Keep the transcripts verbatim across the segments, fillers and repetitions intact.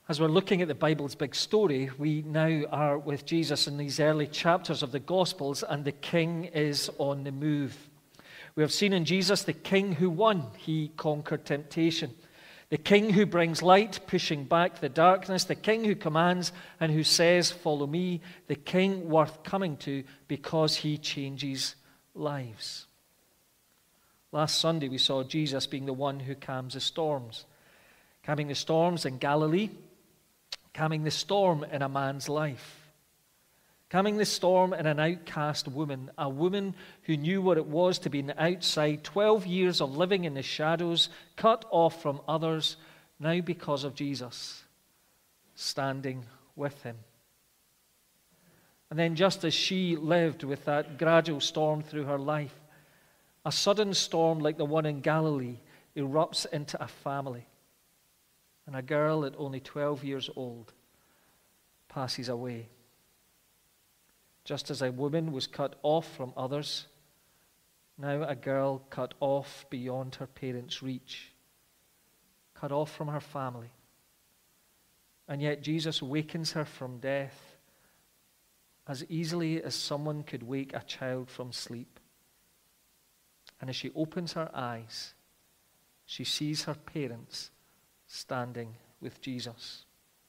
As we're looking at the Bible's big story, we now are with Jesus in these early chapters of the Gospels, and the King is on the move. We have seen in Jesus the King who won. He conquered temptation. The King who brings light, pushing back the darkness. The King who commands and who says, "Follow me." The King worth coming to because he changes lives. Last Sunday we saw Jesus being the one who calms the storms. Calming the storms in Galilee. Calming the storm in a man's life. Calming the storm in an outcast woman, a woman who knew what it was to be on the outside, twelve years of living in the shadows, cut off from others, now because of Jesus, standing with him. And then just as she lived with that gradual storm through her life, a sudden storm like the one in Galilee erupts into a family. And a girl at only twelve years old passes away. Just as a woman was cut off from others, now a girl cut off beyond her parents' reach, cut off from her family. And yet Jesus wakens her from death as easily as someone could wake a child from sleep. And as she opens her eyes, she sees her parents standing with Jesus.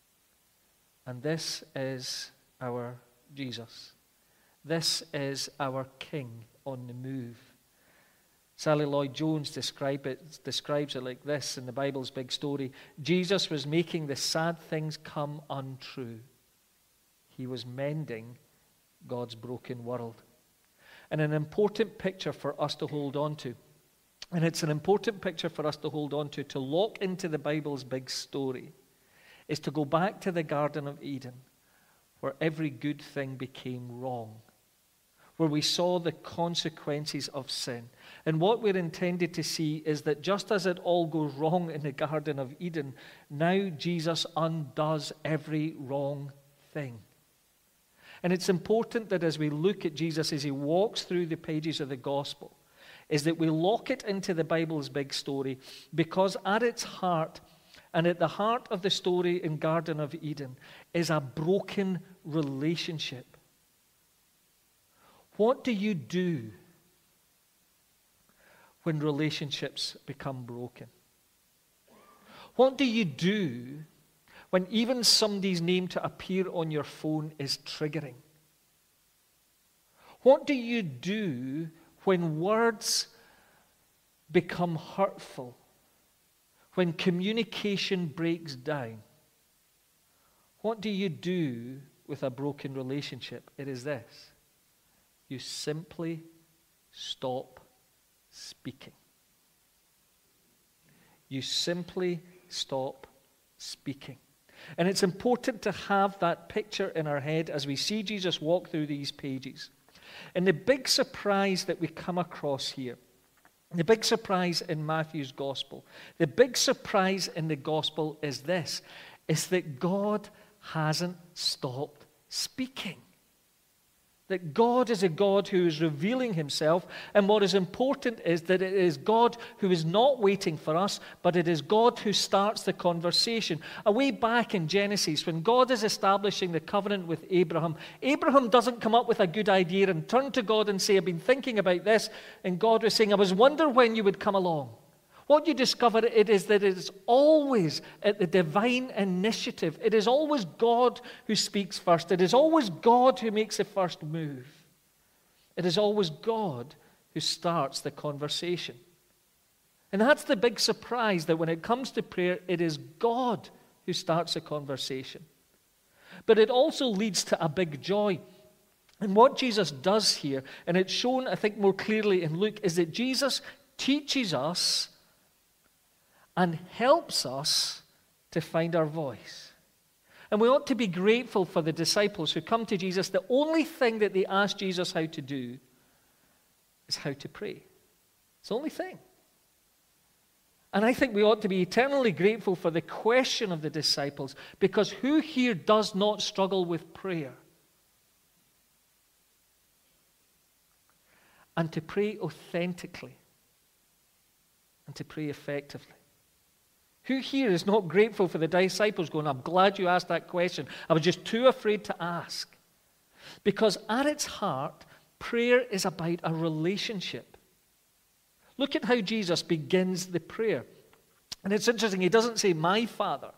And this is our Jesus. This is our King on the move. Sally Lloyd-Jones describe it, describes it like this in the Bible's big story. Jesus was making the sad things come untrue. He was mending God's broken world. And an important picture for us to hold on to. And it's an important picture for us to hold on to, to lock into the Bible's big story, is to go back to the Garden of Eden, where every good thing became wrong, where we saw the consequences of sin. And what we're intended to see is that just as it all goes wrong in the Garden of Eden, now Jesus undoes every wrong thing. And it's important that as we look at Jesus as he walks through the pages of the gospel, is that we lock it into the Bible's big story, because at its heart, and at the heart of the story in Garden of Eden, is a broken relationship. What do you do when relationships become broken? What do you do when even somebody's name to appear on your phone is triggering? What do you do when words become hurtful? When communication breaks down? What do you do with a broken relationship? It is this. You simply stop speaking. You simply stop speaking. And it's important to have that picture in our head as we see Jesus walk through these pages. And the big surprise that we come across here, the big surprise in Matthew's gospel, the big surprise in the gospel is this, is that God hasn't stopped speaking. That God is a God who is revealing himself, and what is important is that it is God who is not waiting for us, but it is God who starts the conversation. Away back in Genesis, when God is establishing the covenant with Abraham, Abraham doesn't come up with a good idea and turn to God and say, "I've been thinking about this," and God was saying, "I was wondering when you would come along." What you discover it is that it is always at the divine initiative. It is always God who speaks first. It is always God who makes the first move. It is always God who starts the conversation. And that's the big surprise, that when it comes to prayer, it is God who starts the conversation. But it also leads to a big joy. And what Jesus does here, and it's shown, I think, more clearly in Luke, is that Jesus teaches us and helps us to find our voice. And we ought to be grateful for the disciples who come to Jesus. The only thing that they ask Jesus how to do is how to pray. It's the only thing. And I think we ought to be eternally grateful for the question of the disciples, because who here does not struggle with prayer? And to pray authentically and to pray effectively. Who here is not grateful for the disciples going, I'm glad you asked that question. I was just too afraid to ask. Because at its heart, prayer is about a relationship. Look at how Jesus begins the prayer. And it's interesting, he doesn't say, my Father.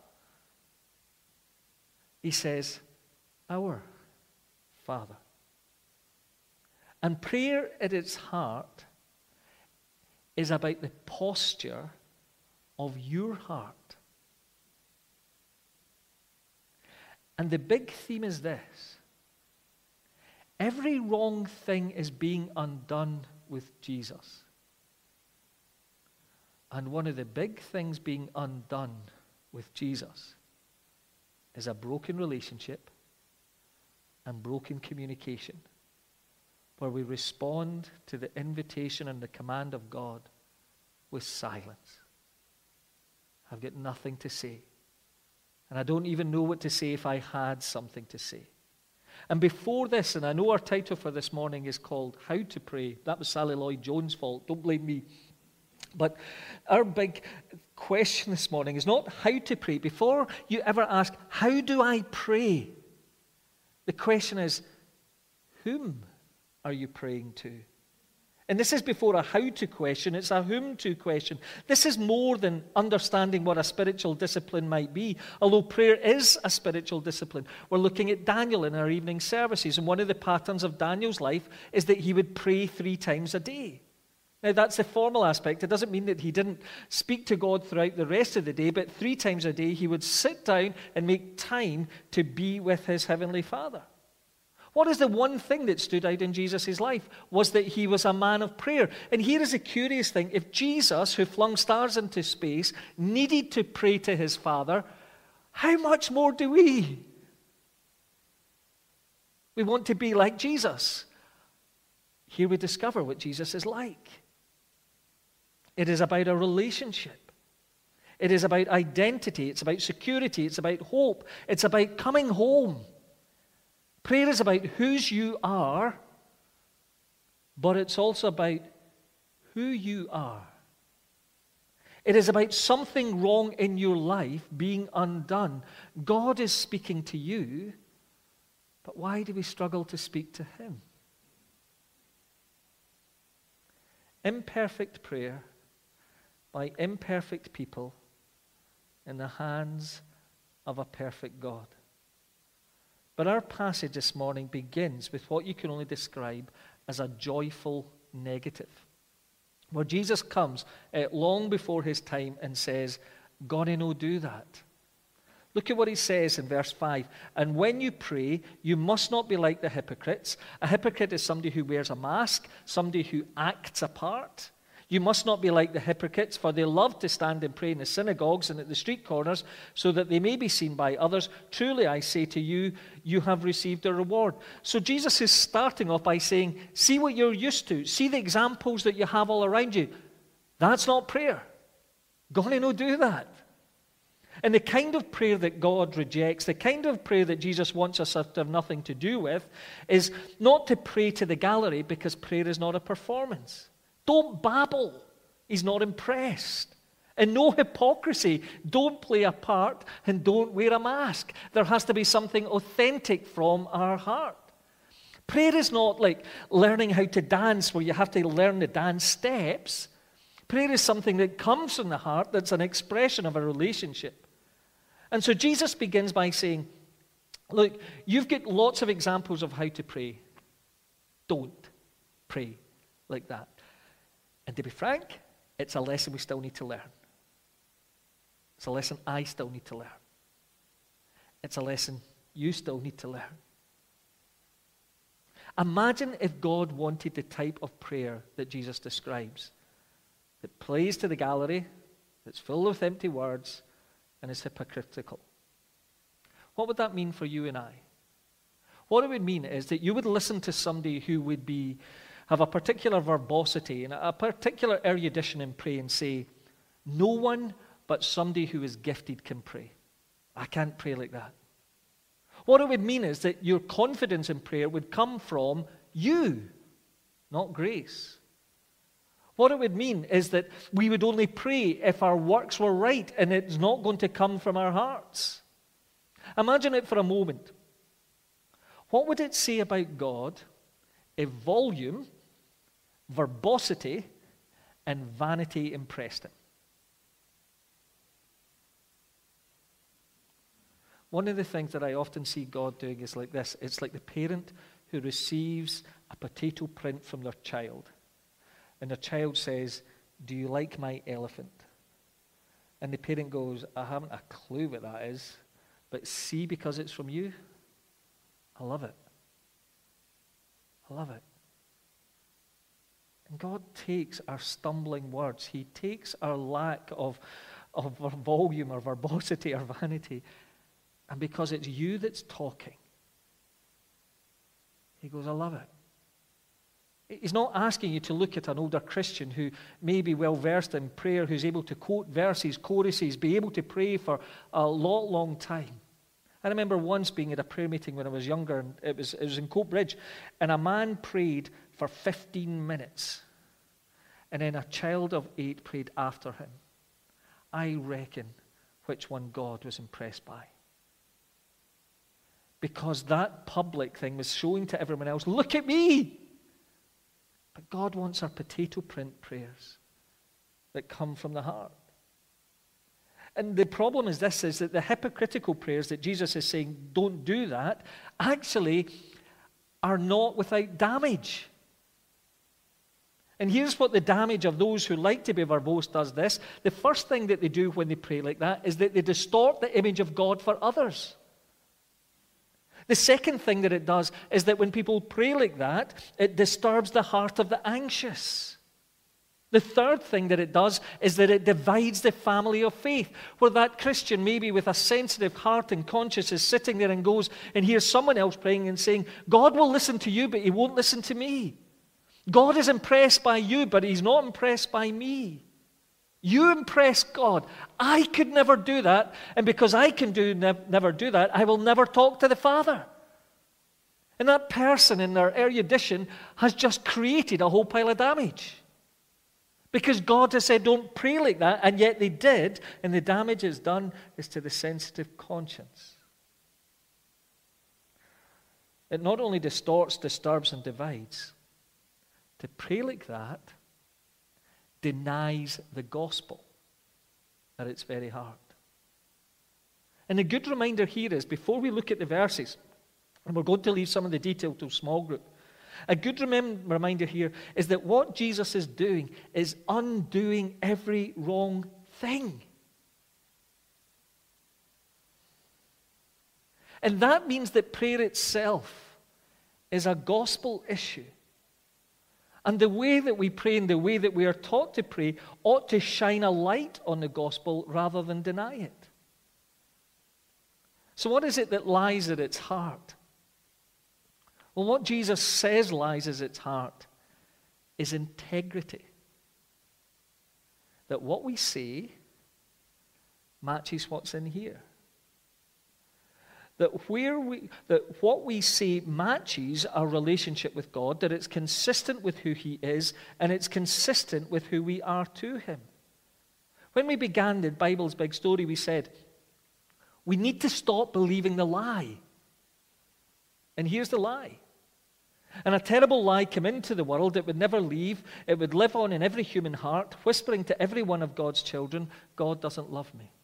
He says, our Father. And prayer at its heart is about the posture of your heart. And the big theme is this. Every wrong thing is being undone with Jesus. And one of the big things being undone with Jesus is a broken relationship and broken communication, where we respond to the invitation and the command of God with silence. I've got nothing to say. And I don't even know what to say if I had something to say. And before this, and I know our title for this morning is called How to Pray. That was Sally Lloyd-Jones' fault. Don't blame me. But our big question this morning is not how to pray. Before you ever ask, how do I pray? The question is, whom are you praying to? And this is before a how-to question, it's a whom-to question. This is more than understanding what a spiritual discipline might be, although prayer is a spiritual discipline. We're looking at Daniel in our evening services, and one of the patterns of Daniel's life is that he would pray three times a day. Now, that's the formal aspect. It doesn't mean that he didn't speak to God throughout the rest of the day, but three times a day he would sit down and make time to be with his heavenly Father. What is the one thing that stood out in Jesus' life? Was that he was a man of prayer. And here is a curious thing. If Jesus, who flung stars into space, needed to pray to his Father, how much more do we? We want to be like Jesus. Here we discover what Jesus is like. It is about a relationship. It is about identity. It's about security. It's about hope. It's about coming home. Prayer is about whose you are, but it's also about who you are. It is about something wrong in your life being undone. God is speaking to you, but why do we struggle to speak to him? Imperfect prayer by imperfect people in the hands of a perfect God. But our passage this morning begins with what you can only describe as a joyful negative, where Jesus comes uh, long before his time and says, "Gonna no do that." Look at what he says in verse five. "And when you pray, you must not be like the hypocrites." A hypocrite is somebody who wears a mask, somebody who acts a part. "You must not be like the hypocrites, for they love to stand and pray in the synagogues and at the street corners, so that they may be seen by others. Truly, I say to you, you have received a reward." So Jesus is starting off by saying, see what you're used to. See the examples that you have all around you. That's not prayer. Gonna no do that. And the kind of prayer that God rejects, the kind of prayer that Jesus wants us to have nothing to do with, is not to pray to the gallery, because prayer is not a performance. Don't babble. He's not impressed. And no hypocrisy. Don't play a part and don't wear a mask. There has to be something authentic from our heart. Prayer is not like learning how to dance, where you have to learn the dance steps. Prayer is something that comes from the heart, that's an expression of a relationship. And so Jesus begins by saying, look, you've got lots of examples of how to pray. Don't pray like that. And to be frank, it's a lesson we still need to learn. It's a lesson I still need to learn. It's a lesson you still need to learn. Imagine if God wanted the type of prayer that Jesus describes, that plays to the gallery, that's full of empty words, and is hypocritical. What would that mean for you and I? What it would mean is that you would listen to somebody who would be have a particular verbosity and a particular erudition in prayer and say, no one but somebody who is gifted can pray. I can't pray like that. What it would mean is that your confidence in prayer would come from you, not grace. What it would mean is that we would only pray if our works were right, and it's not going to come from our hearts. Imagine it for a moment. What would it say about God if volume, verbosity, and vanity impressed him? One of the things that I often see God doing is like this. It's like the parent who receives a potato print from their child. And the child says, "Do you like my elephant?" And the parent goes, "I haven't a clue what that is, but see, because it's from you, I love it. I love it." And God takes our stumbling words. He takes our lack of, of our volume or verbosity or vanity. And because it's you that's talking, he goes, "I love it." He's not asking you to look at an older Christian who may be well versed in prayer, who's able to quote verses, choruses, be able to pray for a long, long time. I remember once being at a prayer meeting when I was younger, and it was, it was in Coatbridge, and a man prayed for fifteen minutes, and then a child of eight prayed after him. I reckon which one God was impressed by. Because that public thing was showing to everyone else, "Look at me!" But God wants our potato print prayers that come from the heart. And the problem is this, is that the hypocritical prayers that Jesus is saying, don't do that, actually are not without damage. And here's what the damage of those who like to be verbose does this. The first thing that they do when they pray like that is that they distort the image of God for others. The second thing that it does is that when people pray like that, it disturbs the heart of the anxious. The third thing that it does is that it divides the family of faith, where that Christian, maybe with a sensitive heart and conscience, is sitting there and goes and hears someone else praying and saying, "God will listen to you, but he won't listen to me. God is impressed by you, but he's not impressed by me. You impress God. I could never do that, and because I can do nev- never do that, I will never talk to the Father." And that person in their erudition has just created a whole pile of damage. Because God has said, don't pray like that, and yet they did, and the damage is done is to the sensitive conscience. It not only distorts, disturbs, and divides. To pray like that denies the gospel at its very heart. And a good reminder here is, before we look at the verses, and we're going to leave some of the detail to a small group, a good remem- reminder here is that what Jesus is doing is undoing every wrong thing. And that means that prayer itself is a gospel issue. And the way that we pray and the way that we are taught to pray ought to shine a light on the gospel rather than deny it. So what is it that lies at its heart? Well, what Jesus says lies at its heart is integrity. That what we say matches what's in here. That where we that what we say matches our relationship with God, that it's consistent with who he is, and it's consistent with who we are to him. When we began the Bible's Big Story, we said, we need to stop believing the lie. And here's the lie. And a terrible lie came into the world. It would never leave. It would live on in every human heart, whispering to every one of God's children, God doesn't love me.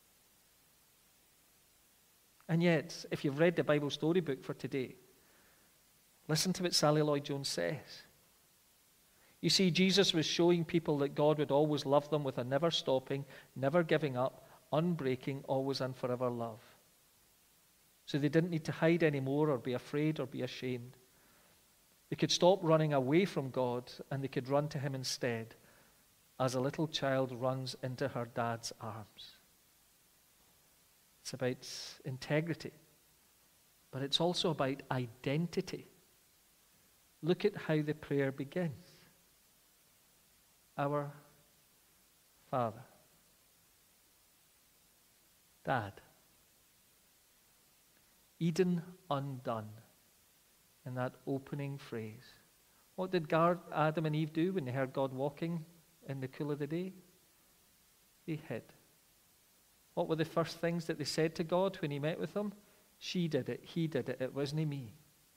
And yet, if you've read the Bible storybook for today, listen to what Sally Lloyd-Jones says. You see, Jesus was showing people that God would always love them with a never stopping, never giving up, unbreaking, always and forever love. So they didn't need to hide anymore or be afraid or be ashamed. They could stop running away from God and they could run to him instead, as a little child runs into her dad's arms. It's about integrity, but it's also about identity. Look at how the prayer begins. Our Father. Dad. Eden undone in that opening phrase. What did Adam and Eve do when they heard God walking in the cool of the day? They hid. What were the first things that they said to God when he met with them? She did it, he did it, it wasn't me.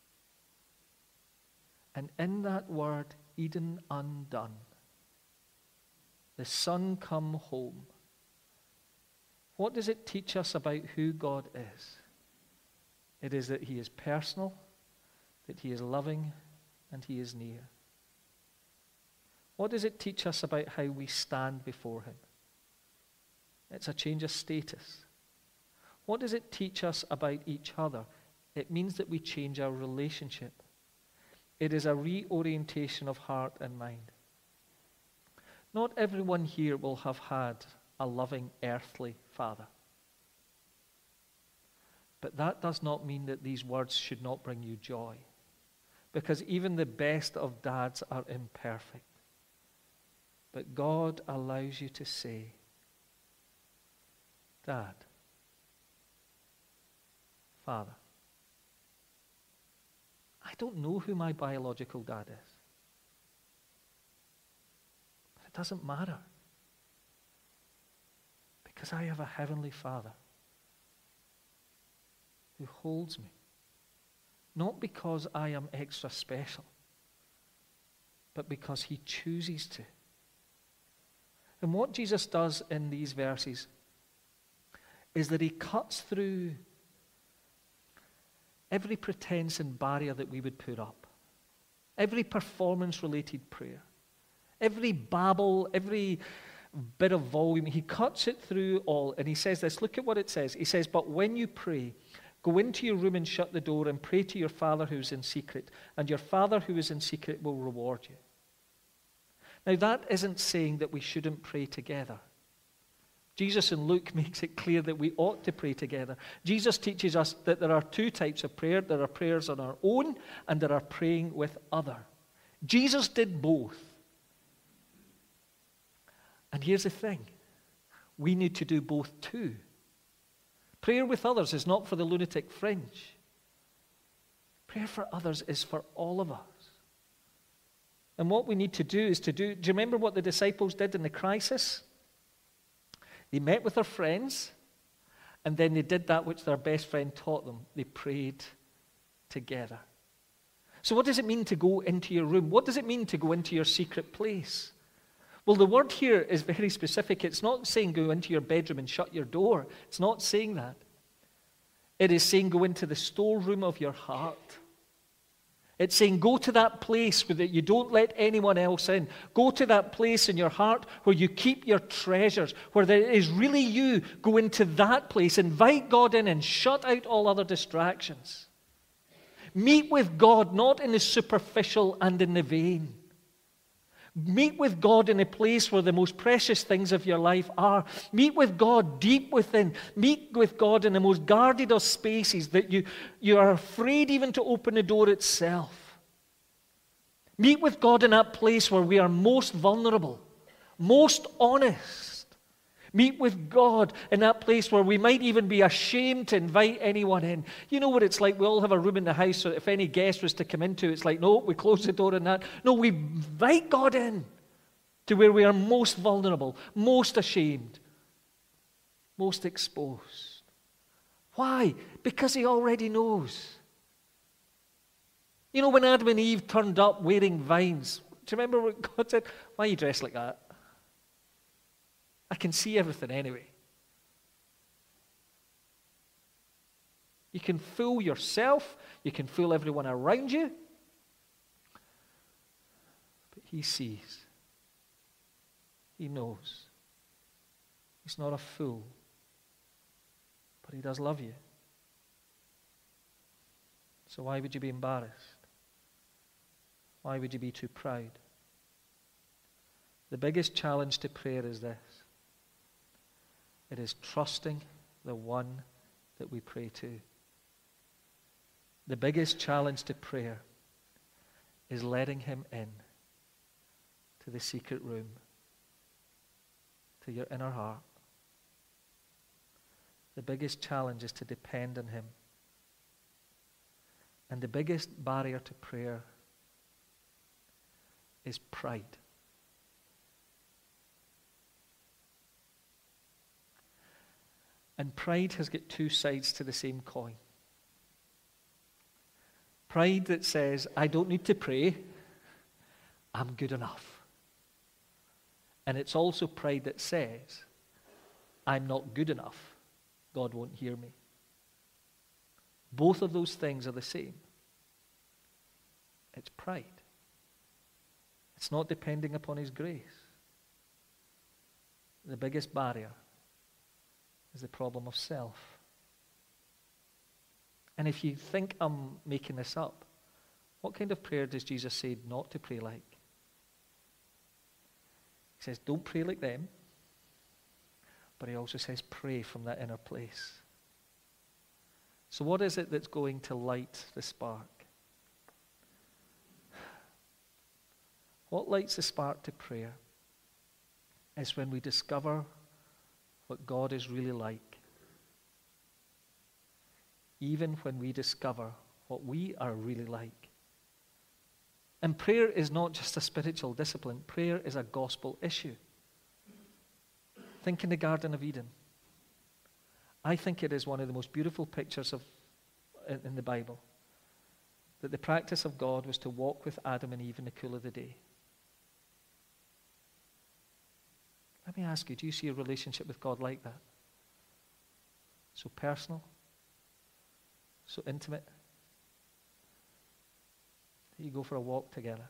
And in that word, Eden undone, the Son come home, what does it teach us about who God is? It is that he is personal, that he is loving, and he is near. What does it teach us about how we stand before him? It's a change of status. What does it teach us about each other? It means that we change our relationship. It is a reorientation of heart and mind. Not everyone here will have had a loving earthly father. But that does not mean that these words should not bring you joy. Because even the best of dads are imperfect. But God allows you to say, Dad, Father, I don't know who my biological dad is. But it doesn't matter. Because I have a heavenly Father who holds me. Not because I am extra special, but because he chooses to. And what Jesus does in these verses is that he cuts through every pretense and barrier that we would put up. Every performance-related prayer. Every babble, every bit of volume. He cuts it through all, and he says this. Look at what it says. He says, but when you pray, go into your room and shut the door and pray to your Father who is in secret, and your Father who is in secret will reward you. Now, that isn't saying that we shouldn't pray together. Jesus in Luke makes it clear that we ought to pray together. Jesus teaches us that there are two types of prayer. There are prayers on our own, and there are praying with other. Jesus did both. And here's the thing. We need to do both too. Prayer with others is not for the lunatic fringe. Prayer for others is for all of us. And what we need to do is to do, do you remember what the disciples did in the crisis? They met with their friends, and then they did that which their best friend taught them. They prayed together. So what does it mean to go into your room? What does it mean to go into your secret place? Well, the word here is very specific. It's not saying go into your bedroom and shut your door. It's not saying that. It is saying go into the storeroom of your heart. It's saying go to that place where you don't let anyone else in. Go to that place in your heart where you keep your treasures, where there is really you. Go into that place. Invite God in and shut out all other distractions. Meet with God not in the superficial and in the vain. Meet with God in a place where the most precious things of your life are. Meet with God deep within. Meet with God in the most guarded of spaces that you, you are afraid even to open the door itself. Meet with God in that place where we are most vulnerable, most honest. Meet with God in that place where we might even be ashamed to invite anyone in. You know what it's like? We all have a room in the house, so if any guest was to come into it, it's like, no, we close the door on that. No, we invite God in to where we are most vulnerable, most ashamed, most exposed. Why? Because he already knows. You know, when Adam and Eve turned up wearing vines, do you remember what God said? Why are you dressed like that? I can see everything anyway. You can fool yourself. You can fool everyone around you. But he sees. He knows. He's not a fool. But he does love you. So why would you be embarrassed? Why would you be too proud? The biggest challenge to prayer is this. It is trusting the one that we pray to. The biggest challenge to prayer is letting him in to the secret room, to your inner heart. The biggest challenge is to depend on him. And the biggest barrier to prayer is pride. And pride has got two sides to the same coin. Pride that says, I don't need to pray, I'm good enough. And it's also pride that says, I'm not good enough, God won't hear me. Both of those things are the same. It's pride. It's not depending upon His grace. The biggest barrier is the problem of self. And if you think I'm making this up, what kind of prayer does Jesus say not to pray like? He says, don't pray like them, but He also says, pray from that inner place. So what is it that's going to light the spark? What lights the spark to prayer is when we discover what God is really like. Even when we discover what we are really like. And prayer is not just a spiritual discipline. Prayer is a gospel issue. Think in the Garden of Eden. I think it is one of the most beautiful pictures of in, in the Bible. That the practice of God was to walk with Adam and Eve in the cool of the day. Let me ask you, do you see a relationship with God like that? So personal, so intimate, that you go for a walk together.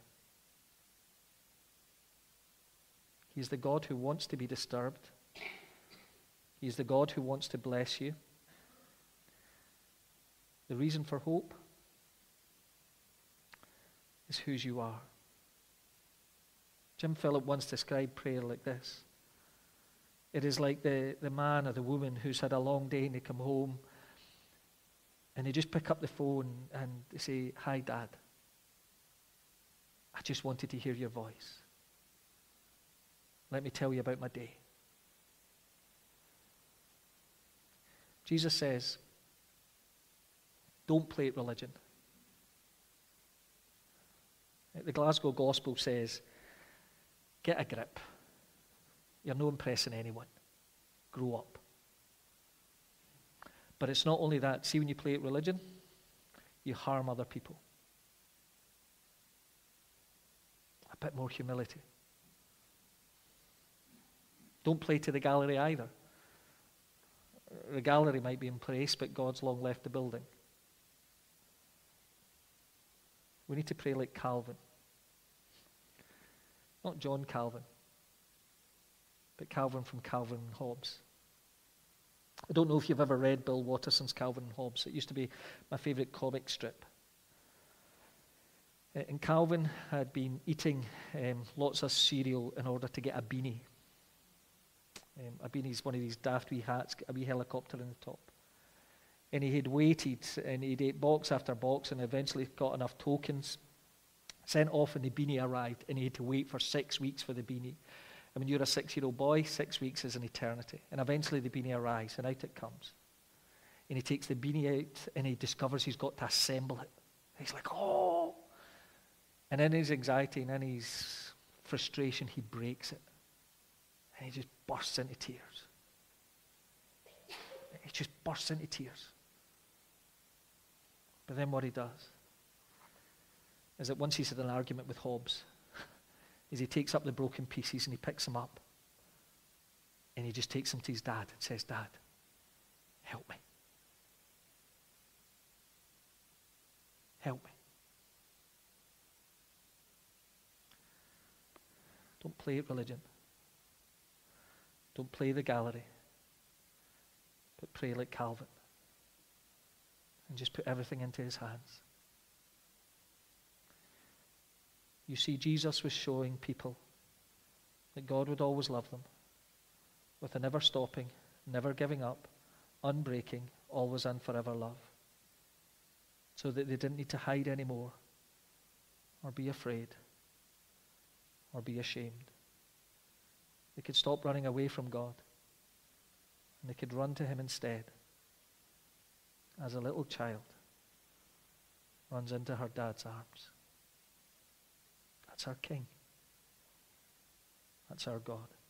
He's the God who wants to be disturbed. He's the God who wants to bless you. The reason for hope is whose you are. Jim Phillip once described prayer like this. It is like the, the man or the woman who's had a long day and they come home and they just pick up the phone and they say, hi, Dad. I just wanted to hear your voice. Let me tell you about my day. Jesus says, don't play at religion. The Glasgow Gospel says, get a grip. You're no impressing anyone. Grow up. But it's not only that. See, when you play at religion, you harm other people. A bit more humility. Don't play to the gallery either. The gallery might be in place, but God's long left the building. We need to pray like Calvin. Not John Calvin, but Calvin from Calvin and Hobbes. I don't know if you've ever read Bill Watterson's Calvin and Hobbes. It used to be my favorite comic strip. And Calvin had been eating um, lots of cereal in order to get a beanie. Um, a beanie is one of these daft wee hats, got a wee helicopter in the top. And he had waited, and he'd ate box after box, and eventually got enough tokens, sent off, and the beanie arrived, and he had to wait for six weeks for the beanie. And when you're a six-year-old boy, six weeks is an eternity. And eventually the beanie arrives, and out it comes. And he takes the beanie out, and he discovers he's got to assemble it. And he's like, oh! And in his anxiety and in his frustration, he breaks it. And he just bursts into tears. He just bursts into tears. But then what he does is that once he's had an argument with Hobbes, is he takes up the broken pieces and he picks them up. And he just takes them to his dad and says, Dad, help me. Help me. Don't play at religion. Don't play the gallery. But pray like Calvin. And just put everything into his hands. You see, Jesus was showing people that God would always love them with a never stopping, never giving up, unbreaking, always and forever love. So that they didn't need to hide anymore or be afraid or be ashamed. They could stop running away from God and they could run to Him instead, as a little child runs into her dad's arms. That's our King. That's our God.